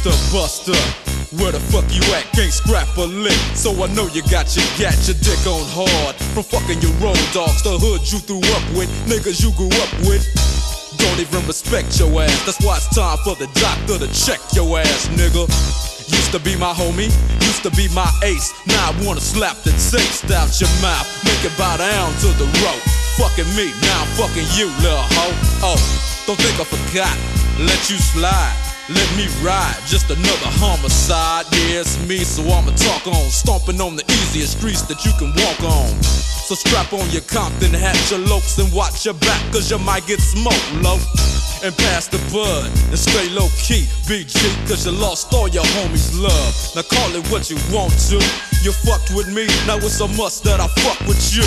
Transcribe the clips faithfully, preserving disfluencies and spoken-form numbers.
Mister Buster, where the fuck you at? Can't scrap a lick, so I know you got your gat, your dick on hard. From fucking your road dogs, the hood you threw up with, niggas you grew up with. Don't even respect your ass, that's why it's time for the doctor to check your ass, nigga. Used to be my homie, used to be my ace. Now I wanna slap the taste out your mouth, make it bow down to the rope. Fucking me, now I'm fucking you, little hoe. Oh, don't think I forgot, let you slide, let me ride. Just another homicide, yeah, it's me, so I'ma talk on. Stomping on the easiest streets that you can walk on. So strap on your Compton hat, your lokes, and watch your back, cause you might get smoked, low. And pass the bud, and stay low key, B G, cause you lost all your homies' love. Now call it what you want to. You fucked with me, now it's a must that I fuck with you.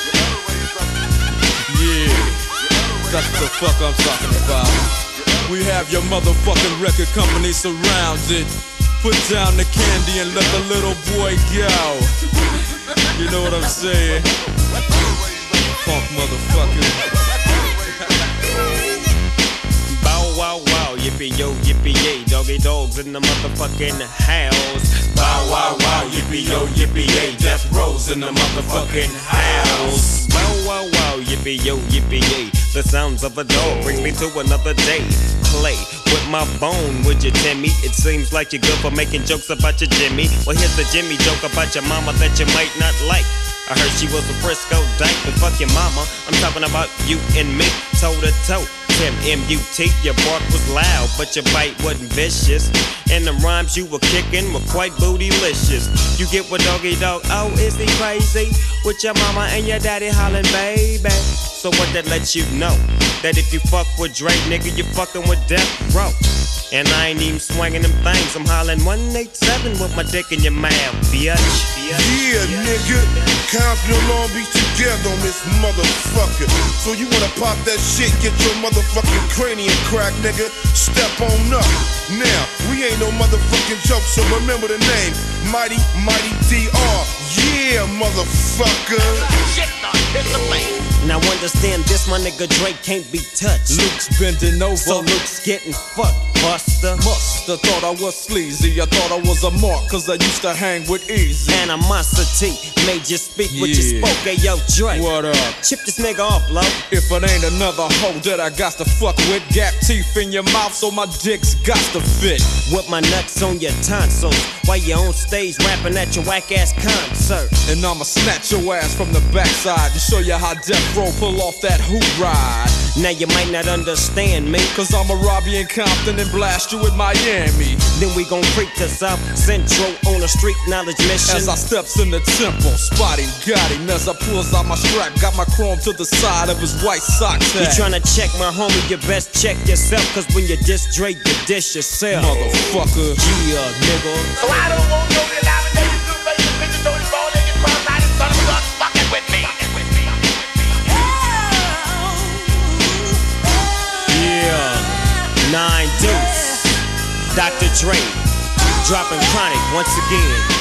Yeah, that's the fuck I'm talking about. We have your motherfucking record company surrounded. Put down the candy and let the little boy go. You know what I'm saying? Funk motherfucker. Wow, wow, yippee yo, yippee yay, doggy dogs in the motherfucking house. Bow wow, wow, yippee yo, yippee yay, death rows in the motherfucking house. Bow wow, wow, yippee yo, yippee yay, the sounds of a dog bring me to another day. Play with my bone, would you, Timmy? It seems like you're good for making jokes about your Jimmy. Well, here's the Jimmy joke about your mama that you might not like. I heard she was a Frisco dyke, but fuck your mama. I'm talking about you and me, toe to toe. Tim M U T, your bark was loud, but your bite wasn't vicious. And the rhymes you were kicking were quite bootylicious. You get what doggy dog, oh, is he crazy? With your mama and your daddy hollering, baby. So what that lets you know? That if you fuck with Dre, nigga, you fucking with Death Row. And I ain't even swinging them things, I'm hollering one eighty-seven with my dick in your mouth, bitch. Yeah, nigga, Compton and Long Beach together on this motherfucker. So you wanna pop that shit, get your motherfucking cranium crack, nigga. Step on up. Now, we ain't no motherfucking joke, so remember the name, Mighty, Mighty D R. Yeah, motherfucker. Shit, dog, it's the thing. Now understand this, my nigga Drake can't be touched. Luke's bending over, so Luke's getting fucked, Buster. Musta thought I was sleazy, I thought I was a mark, cause I used to hang with Easy. Animosity made you speak what you Yeah. spoke, hey yo Drake. What up? Chip this nigga off, low. If it ain't another hoe that I got to fuck with, gap teeth in your mouth so my dick's got to fit. With my nuts on your tonsils, while you on stage rapping at your whack ass concert. And I'ma snatch your ass from the backside to show you how Death Row pull off that hoop ride. Now you might not understand me, cause I'ma rob you in Compton and blast you in Miami. Then we gon' creep to South Central on a street knowledge mission. As I steps in the temple, spotting got him as I pulls out my strap, got my chrome to the side of his white socks. You tryna check my homie, you best check yourself, cause when you diss Drake, you dish yourself. Motherfucker. Yeah, nigga. So I don't want no denomination to make the bitches don't fall in your cross. I just thought it was fucking with me. Yeah, nine deuce. Doctor Dre, dropping chronic once again.